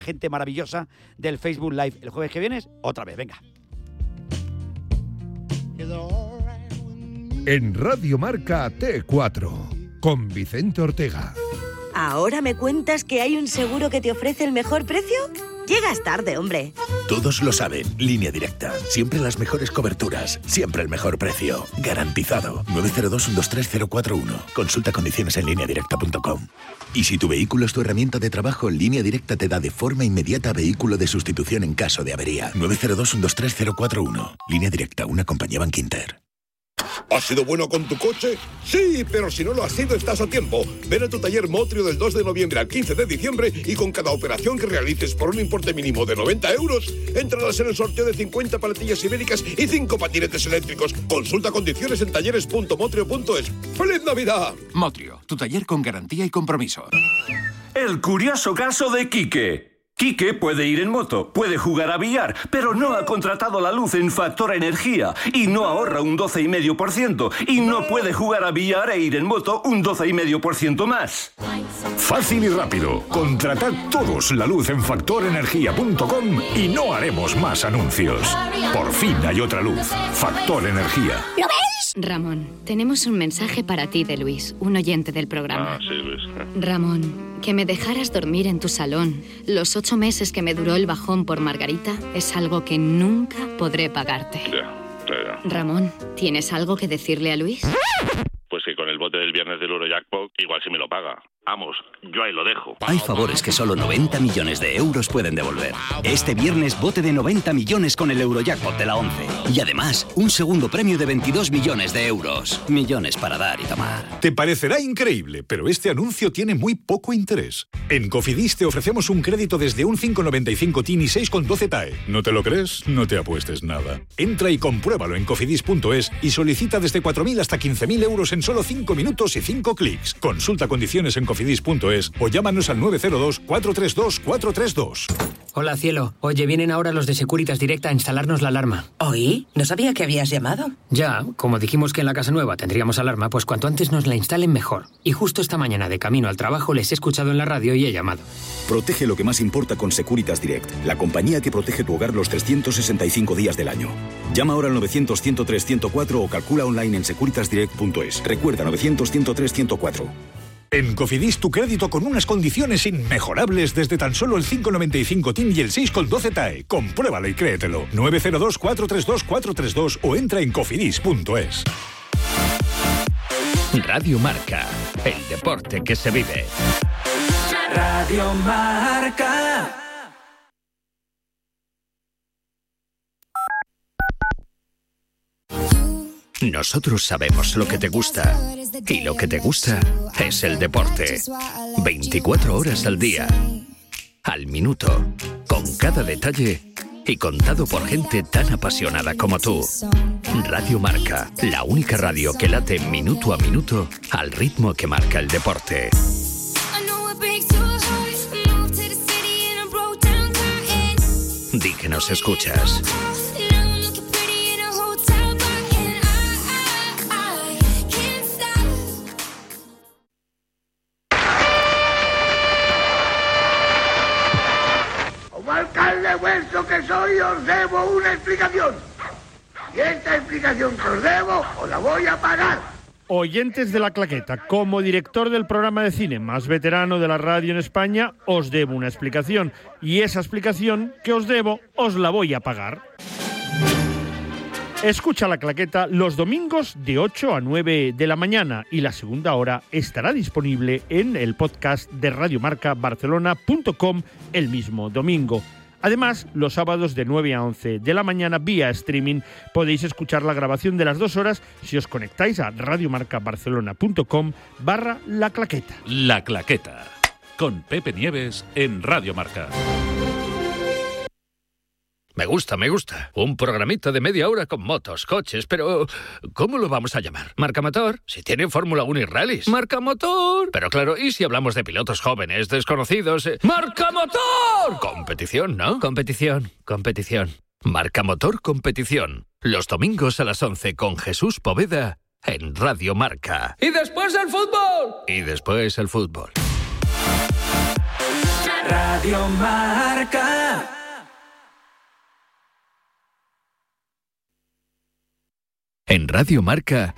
gente maravillosa del Facebook Live. El jueves que vienes, otra vez, venga. En Radio Marca T4, con Vicente Ortega. ¿Ahora me cuentas que hay un seguro que te ofrece el mejor precio? Llegas tarde, hombre. Todos lo saben. Línea Directa. Siempre las mejores coberturas. Siempre el mejor precio. Garantizado. 902-123-041. Consulta condiciones en lineadirecta.com. Y si tu vehículo es tu herramienta de trabajo, Línea Directa te da de forma inmediata vehículo de sustitución en caso de avería. 902-123-041. Línea Directa, una compañía Bankinter. ¿Has sido bueno con tu coche? Sí, pero si no lo has sido, estás a tiempo. Ven a tu taller Motrio del 2 de noviembre al 15 de diciembre y con cada operación que realices por un importe mínimo de 90 euros, entrarás en el sorteo de 50 paletillas ibéricas y 5 patinetes eléctricos. Consulta condiciones en talleres.motrio.es. ¡Feliz Navidad! Motrio, tu taller con garantía y compromiso. El curioso caso de Quique. Quique puede ir en moto, puede jugar a billar, pero no ha contratado la luz en Factor Energía y no ahorra un 12,5% y no puede jugar a billar e ir en moto un 12,5% más. Fácil y rápido. Contratad todos la luz en factorenergia.com y no haremos más anuncios. Por fin hay otra luz. Factor Energía. ¿Lo ves? Ramón, tenemos un mensaje para ti de Luis, un oyente del programa. Sí, Luis. Ramón, que me dejaras dormir en tu salón los 8 meses que me duró el bajón por Margarita es algo que nunca podré pagarte. Ya. Ramón, ¿tienes algo que decirle a Luis? Pues que con el bote del viernes del Eurojackpot igual sí me lo paga. Vamos, yo ahí lo dejo. Hay favores que solo 90 millones de euros pueden devolver. Este viernes bote de 90 millones con el Eurojackpot de la 11. Y además, un segundo premio de 22 millones de euros. Millones para dar y tomar. Te parecerá increíble, pero este anuncio tiene muy poco interés. En Cofidis te ofrecemos un crédito desde un 5,95 TIN y 6,12 TAE. ¿No te lo crees? No te apuestes nada. Entra y compruébalo en cofidis.es y solicita desde 4.000 hasta 15.000 euros en solo 5 minutos y 5 clics. Consulta condiciones en cofidis.es o llámanos al 902-432-432. Hola, cielo. Oye, vienen ahora los de Securitas Direct a instalarnos la alarma. ¿Oí? No sabía que habías llamado. Ya, como dijimos que en la casa nueva tendríamos alarma, pues cuanto antes nos la instalen mejor. Y justo esta mañana de camino al trabajo les he escuchado en la radio y he llamado. Protege lo que más importa con Securitas Direct, la compañía que protege tu hogar los 365 días del año. Llama ahora al 900-103-104 o calcula online en securitasdirect.es. Recuerda, 900-103-104. En Cofidis tu crédito con unas condiciones inmejorables desde tan solo el 5,95 TIN y el 6,12 TAE. Compruébalo y créetelo. 902-432-432 o entra en cofidis.es. Radio Marca, el deporte que se vive. Radio Marca. Nosotros sabemos lo que te gusta y lo que te gusta es el deporte. 24 horas al día, al minuto, con cada detalle y contado por gente tan apasionada como tú. Radio Marca, la única radio que late minuto a minuto al ritmo que marca el deporte. Di que nos escuchas. Alcalde vuestro que soy, os debo una explicación. Y esta explicación que os debo, os la voy a pagar. Oyentes de La Claqueta, como director del programa de cine más veterano de la radio en España, os debo una explicación. Y esa explicación que os debo, os la voy a pagar. Escucha La Claqueta los domingos de 8 a 9 de la mañana y la segunda hora estará disponible en el podcast de radiomarcabarcelona.com el mismo domingo. Además, los sábados de 9 a 11 de la mañana vía streaming podéis escuchar la grabación de las 2 horas si os conectáis a radiomarcabarcelona.com/La Claqueta. La Claqueta, con Pepe Nieves en Radio Marca. Me gusta. Un programita de media hora con motos, coches, pero ¿cómo lo vamos a llamar? ¿Marca Motor? Si tiene Fórmula 1 y rallies. ¡Marca Motor! Pero claro, ¿y si hablamos de pilotos jóvenes, desconocidos? ¡Marca Motor! Competición, ¿no? Competición. Marca Motor Competición. Los domingos a las 11 con Jesús Poveda en Radio Marca. ¡Y después el fútbol! Radio Marca. En Radio Marca,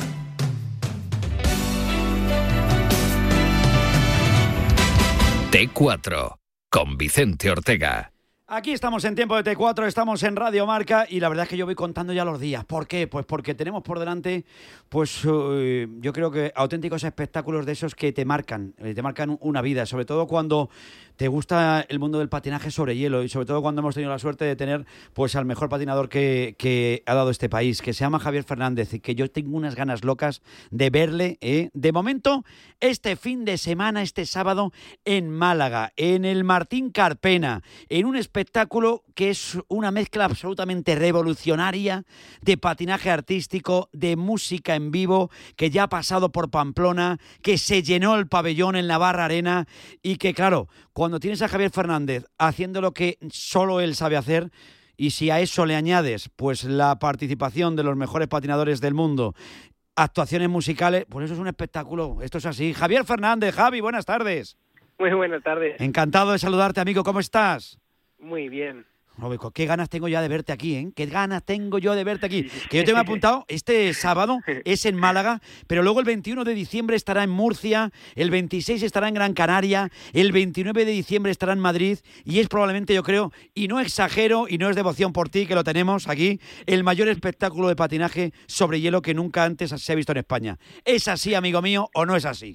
T4, con Vicente Ortega. Aquí estamos en Tiempo de T4, estamos en Radio Marca y la verdad es que yo voy contando ya los días. ¿Por qué? Pues porque tenemos por delante, pues yo creo que auténticos espectáculos de esos que te marcan una vida, sobre todo cuando te gusta el mundo del patinaje sobre hielo y sobre todo cuando hemos tenido la suerte de tener pues al mejor patinador que ha dado este país, que se llama Javier Fernández, y que yo tengo unas ganas locas de verle, de momento, este fin de semana, este sábado, en Málaga, en el Martín Carpena, en un espectáculo que es una mezcla absolutamente revolucionaria de patinaje artístico, de música en vivo, que ya ha pasado por Pamplona, que se llenó el pabellón en Navarra Arena y que, claro, cuando tienes a Javier Fernández haciendo lo que solo él sabe hacer, y si a eso le añades pues la participación de los mejores patinadores del mundo, actuaciones musicales, pues eso es un espectáculo, esto es así. Javier Fernández, Javi, buenas tardes. Muy buenas tardes. Encantado de saludarte, amigo, ¿cómo estás? Muy bien. Robico, qué ganas tengo ya de verte aquí, ¿eh? Qué ganas tengo yo de verte aquí. Que yo te me he apuntado, este sábado es en Málaga, pero luego el 21 de diciembre estará en Murcia, el 26 estará en Gran Canaria, el 29 de diciembre estará en Madrid y es probablemente, yo creo, y no exagero y no es devoción por ti, que lo tenemos aquí, el mayor espectáculo de patinaje sobre hielo que nunca antes se ha visto en España. ¿Es así, amigo mío, o no es así?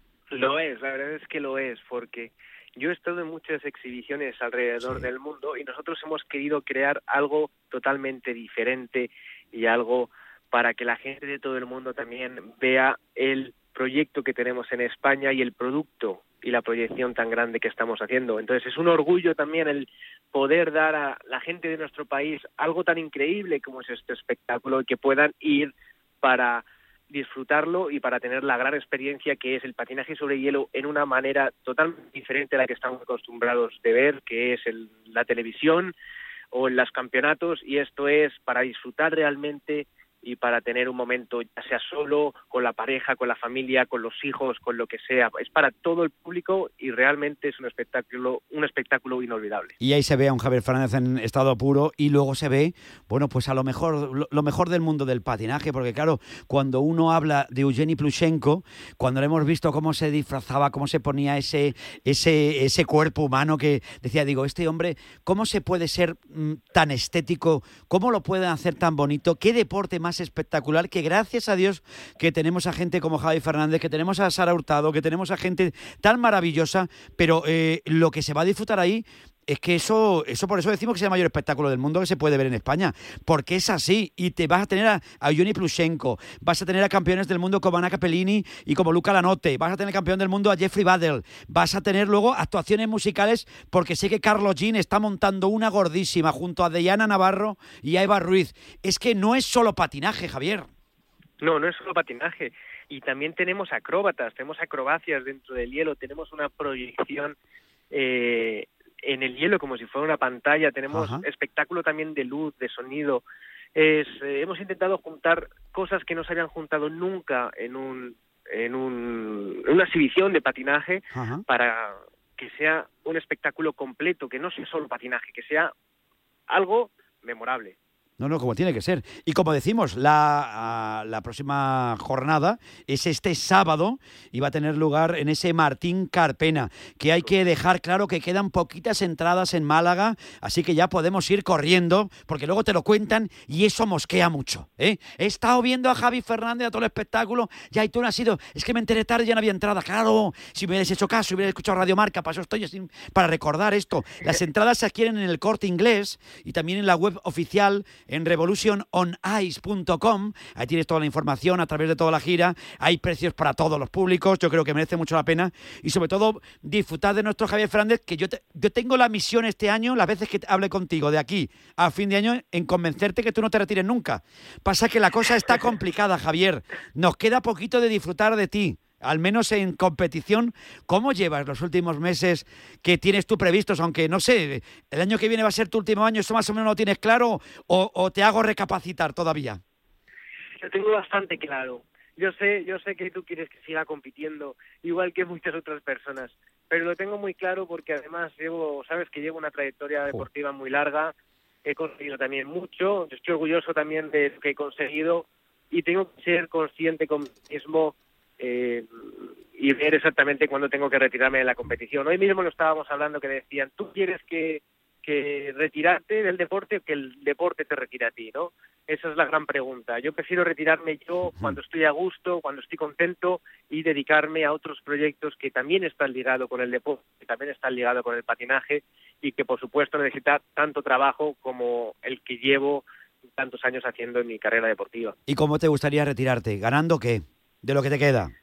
Lo es, la verdad es que lo es, porque yo he estado en muchas exhibiciones alrededor del mundo y nosotros hemos querido crear algo totalmente diferente y algo para que la gente de todo el mundo también vea el proyecto que tenemos en España y el producto y la proyección tan grande que estamos haciendo. Entonces es un orgullo también el poder dar a la gente de nuestro país algo tan increíble como es este espectáculo y que puedan ir para disfrutarlo y para tener la gran experiencia que es el patinaje sobre hielo en una manera totalmente diferente a la que estamos acostumbrados de ver, que es en la televisión o en los campeonatos, y esto es para disfrutar realmente y para tener un momento, ya sea solo, con la pareja, con la familia, con los hijos, con lo que sea. Es para todo el público y realmente es un espectáculo inolvidable. Y ahí se ve a un Javier Fernández en estado puro y luego se ve, bueno, pues a lo mejor del mundo del patinaje, porque claro, cuando uno habla de Eugeni Plushenko, cuando le hemos visto cómo se disfrazaba, cómo se ponía ese cuerpo humano que decía, digo, este hombre, ¿cómo se puede ser tan estético? ¿Cómo lo pueden hacer tan bonito? ¿Qué deporte más espectacular? Que gracias a Dios que tenemos a gente como Javi Fernández, que tenemos a Sara Hurtado, que tenemos a gente tan maravillosa, pero lo que se va a disfrutar ahí es que eso por eso decimos que es el mayor espectáculo del mundo que se puede ver en España, porque es así, y te vas a tener a Eugeni Plushenko, vas a tener a campeones del mundo como Anna Capellini y como Luca Lanotte, vas a tener campeón del mundo a Jeffrey Badel, vas a tener luego actuaciones musicales, porque sé que Carlos Jean está montando una gordísima junto a Diana Navarro y a Eva Ruiz. Es que no es solo patinaje, Javier. No es solo patinaje, y también tenemos acróbatas, tenemos acrobacias dentro del hielo, tenemos una proyección en el hielo como si fuera una pantalla, tenemos espectáculo también de luz, de sonido. Hemos intentado juntar cosas que no se habían juntado nunca en una exhibición de patinaje para que sea un espectáculo completo, que no sea solo patinaje, que sea algo memorable. No, como tiene que ser. Y como decimos, la próxima jornada es este sábado y va a tener lugar en ese Martín Carpena, que hay que dejar claro que quedan poquitas entradas en Málaga, así que ya podemos ir corriendo, porque luego te lo cuentan y eso mosquea mucho, ¿eh? He estado viendo a Javi Fernández a todo el espectáculo, ya y tú no has ido, es que me enteré tarde y ya no había entrada. Claro, si me hubieras hecho caso, hubieras escuchado Radio Marca, para eso estoy así, para recordar esto. Las entradas se adquieren en el Corte Inglés y también en la web oficial en revolutionice.com. Ahí tienes toda la información a través de toda la gira. Hay precios para todos los públicos. Yo creo que merece mucho la pena. Y sobre todo, disfrutar de nuestro Javier Fernández, que yo tengo la misión este año, las veces que hable contigo de aquí a fin de año, en convencerte que tú no te retires nunca. Pasa que la cosa está complicada, Javier. Nos queda poquito de disfrutar de ti. Al menos en competición. ¿Cómo llevas los últimos meses que tienes tú previstos? Aunque, no sé, el año que viene va a ser tu último año, ¿eso más o menos lo tienes claro o te hago recapacitar todavía? Lo tengo bastante claro. Yo sé que tú quieres que siga compitiendo, igual que muchas otras personas, pero lo tengo muy claro porque además sabes que llevo una trayectoria deportiva muy larga, he conseguido también mucho, estoy orgulloso también de lo que he conseguido y tengo que ser consciente con mí mismo y ver exactamente cuándo tengo que retirarme de la competición. Hoy mismo lo estábamos hablando, que decían, ¿tú quieres que retirarte del deporte o que el deporte te retire a ti, ¿no? Esa es la gran pregunta. Yo prefiero retirarme yo cuando estoy a gusto, cuando estoy contento y dedicarme a otros proyectos que también están ligados con el deporte, que también están ligados con el patinaje y que por supuesto necesita tanto trabajo como el que llevo tantos años haciendo en mi carrera deportiva. ¿Y cómo te gustaría retirarte? ¿Ganando qué? ¿De lo que te queda?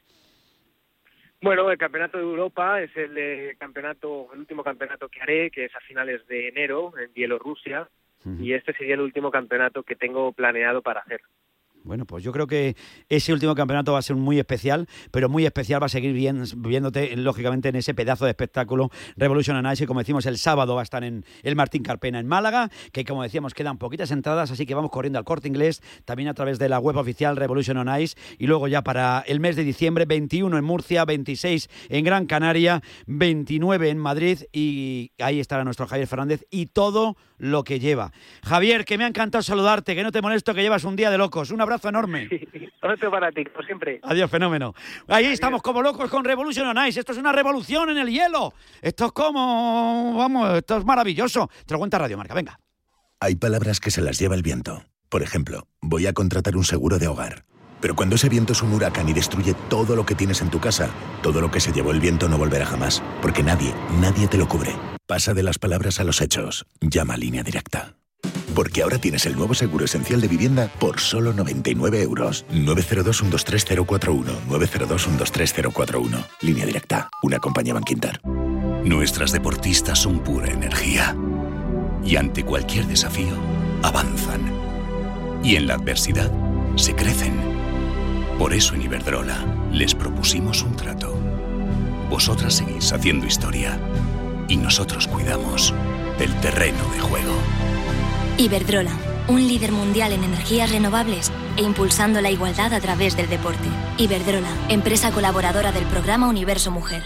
Bueno, el Campeonato de Europa es el último campeonato que haré, que es a finales de enero en Bielorrusia, y este sería el último campeonato que tengo planeado para hacer. Bueno, pues yo creo que ese último campeonato va a ser muy especial, pero muy especial va a seguir viéndote, lógicamente, en ese pedazo de espectáculo Revolution on Ice, que como decimos, el sábado va a estar en el Martín Carpena en Málaga, que como decíamos, quedan poquitas entradas, así que vamos corriendo al Corte Inglés, también a través de la web oficial Revolution on Ice, y luego ya para el mes de diciembre, 21 en Murcia, 26 en Gran Canaria, 29 en Madrid, y ahí estará nuestro Javier Fernández y todo lo que lleva. Javier, que me ha encantado saludarte, que no te molesto, que llevas un día de locos. Un abrazo enorme. Otro para ti, como siempre. Adiós, fenómeno. Ahí estamos como locos con Revolution on Ice. Esto es una revolución en el hielo. Esto es esto es maravilloso. Te lo cuenta Radio Marca, venga. Hay palabras que se las lleva el viento. Por ejemplo, voy a contratar un seguro de hogar. Pero cuando ese viento es un huracán y destruye todo lo que tienes en tu casa, todo lo que se llevó el viento no volverá jamás, porque nadie te lo cubre. Pasa de las palabras a los hechos. Llama a Línea Directa. Porque ahora tienes el nuevo seguro esencial de vivienda por solo 99 euros. 902-123-041. 902-123-041. Línea Directa. Una compañía Bankinter. Nuestras deportistas son pura energía. Y ante cualquier desafío, avanzan. Y en la adversidad, se crecen. Por eso en Iberdrola les propusimos un trato. Vosotras seguís haciendo historia. Y nosotros cuidamos del terreno de juego. Iberdrola, un líder mundial en energías renovables e impulsando la igualdad a través del deporte. Iberdrola, empresa colaboradora del programa Universo Mujer.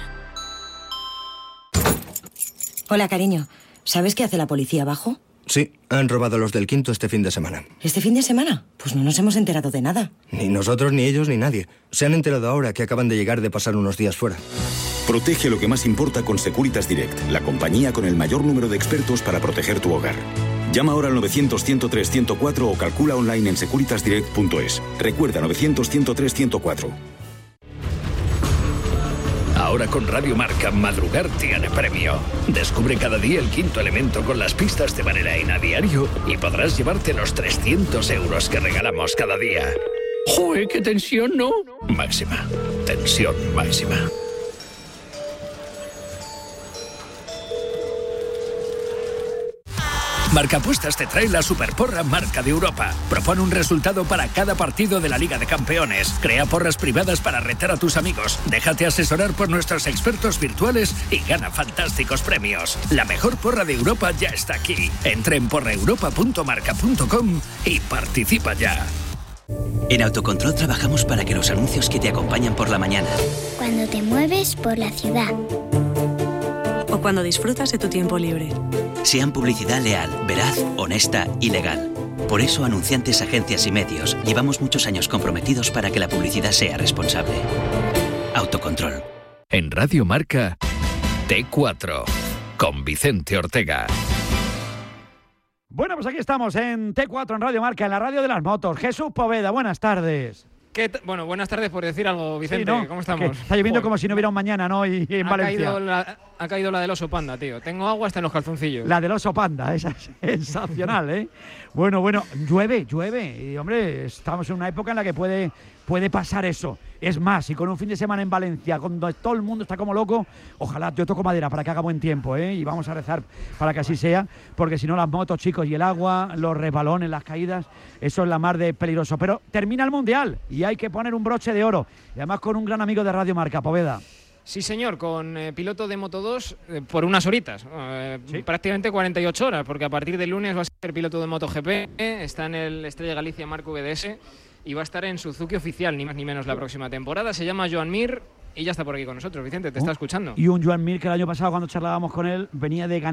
Hola, cariño. ¿Sabes qué hace la policía abajo? Sí, han robado los del Quinto este fin de semana. ¿Este fin de semana? Pues no nos hemos enterado de nada. Ni nosotros, ni ellos, ni nadie. Se han enterado ahora que acaban de llegar de pasar unos días fuera. Protege lo que más importa con Securitas Direct, la compañía con el mayor número de expertos para proteger tu hogar. Llama ahora al 900-103-104 o calcula online en securitasdirect.es. Recuerda, 900-103-104. Ahora con Radio Marca, madrugar tiene premio. Descubre cada día el quinto elemento con las pistas de Vanilla a diario y podrás llevarte los 300 euros que regalamos cada día. ¡Joder, qué tensión, ¿no? Máxima. Tensión máxima. Marcapuestas te trae la Superporra Marca de Europa. Propone un resultado para cada partido de la Liga de Campeones. Crea porras privadas para retar a tus amigos. Déjate asesorar por nuestros expertos virtuales y gana fantásticos premios. La mejor porra de Europa ya está aquí. Entra en porraeuropa.marca.com y participa ya. En Autocontrol trabajamos para que los anuncios que te acompañan por la mañana, cuando te mueves por la ciudad, o cuando disfrutas de tu tiempo libre, sean publicidad leal, veraz, honesta y legal. Por eso, anunciantes, agencias y medios, llevamos muchos años comprometidos para que la publicidad sea responsable. Autocontrol. En Radio Marca, T4, con Vicente Ortega. Bueno, pues aquí estamos en T4, en Radio Marca, en la radio de las motos. Jesús Poveda, buenas tardes. Bueno, buenas tardes por decir algo, Vicente. Sí, ¿no? ¿Cómo estamos? Está lloviendo como si no hubiera un mañana, ¿no? Y en Valencia. Ha caído la del oso panda, tío. Tengo agua hasta en los calzoncillos. La del oso panda, esa es sensacional, ¿eh? Bueno, llueve. Y, hombre, estamos en una época en la que puede pasar eso. Es más, y con un fin de semana en Valencia, cuando todo el mundo está como loco, ojalá, yo toco madera para que haga buen tiempo, ¿eh? Y vamos a rezar para que así sea, porque si no las motos, chicos, y el agua, los resbalones, las caídas, eso es la mar de peligroso. Pero termina el Mundial y hay que poner un broche de oro. Y además con un gran amigo de Radio Marca, Poveda. Sí, señor, con piloto de Moto 2 por unas horitas, ¿sí? Prácticamente 48 horas, porque a partir del lunes va a ser piloto de MotoGP, está en el Estrella Galicia Marco VDS y va a estar en Suzuki oficial, ni más ni menos, la próxima temporada. Se llama Joan Mir, y ya está por aquí con nosotros. Vicente, te está escuchando. Y un Joan Mir que el año pasado, cuando charlábamos con él, venía de ganar